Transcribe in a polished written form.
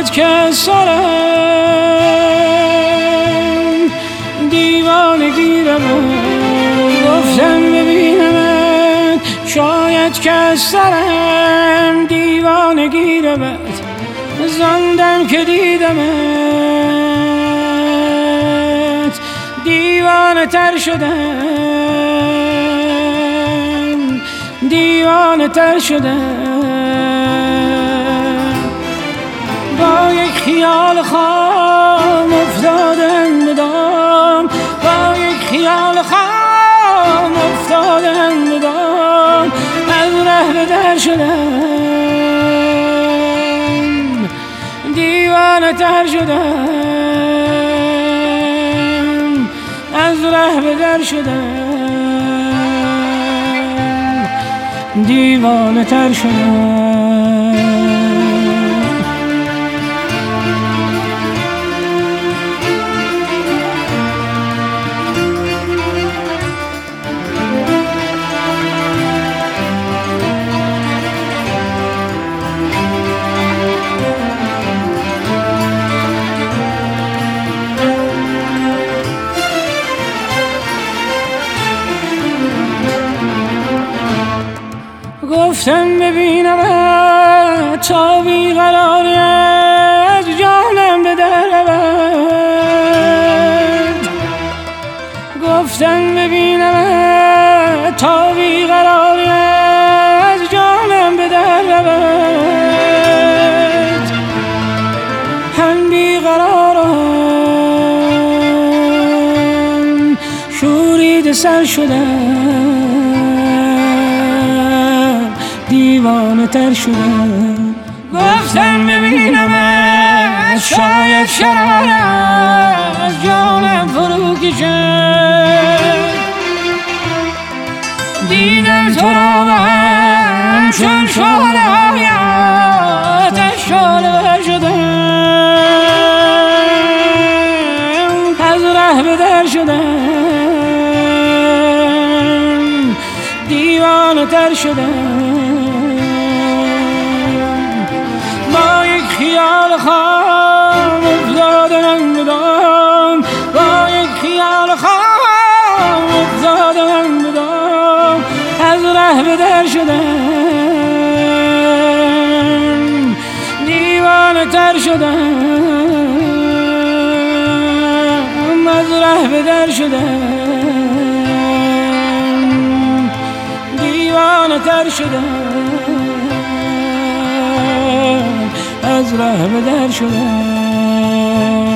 شاید که سرم دیوانگی رو گفتم ببینمت، شاید که سرم دیوانگی رو زندم که دیدمت، دیوانه تر شدم، دیوانه تر شدم. با یک خیال خام افتادم به دام، با یک خیال خام افتادم به دام، از ره به در شدم، دیوانه تر شدم، از ره به در شدم، دیوانه تر شدم. گفتم ببینمت تا بیقراری از جانم به در رود، گفتم ببینمت تا بیقراری از جانم به در رود. هم بیقرارم شورید سر شدم، دیوانه تر شدم. گفتم ببینمت شاید شرار از جانم فرو کشد، دیدم تو را و هم چون شعله های آتش شعله ور شدم، از ره به در شدم، دیوانه تر شدم. با یک خیال خام افتادم به دام، با یک خیال خام افتادم به دام، از ره به در شدم، دیوانه تر شدم، از ره به در شدم، دیوانه تر شدم، از ره به در شدم.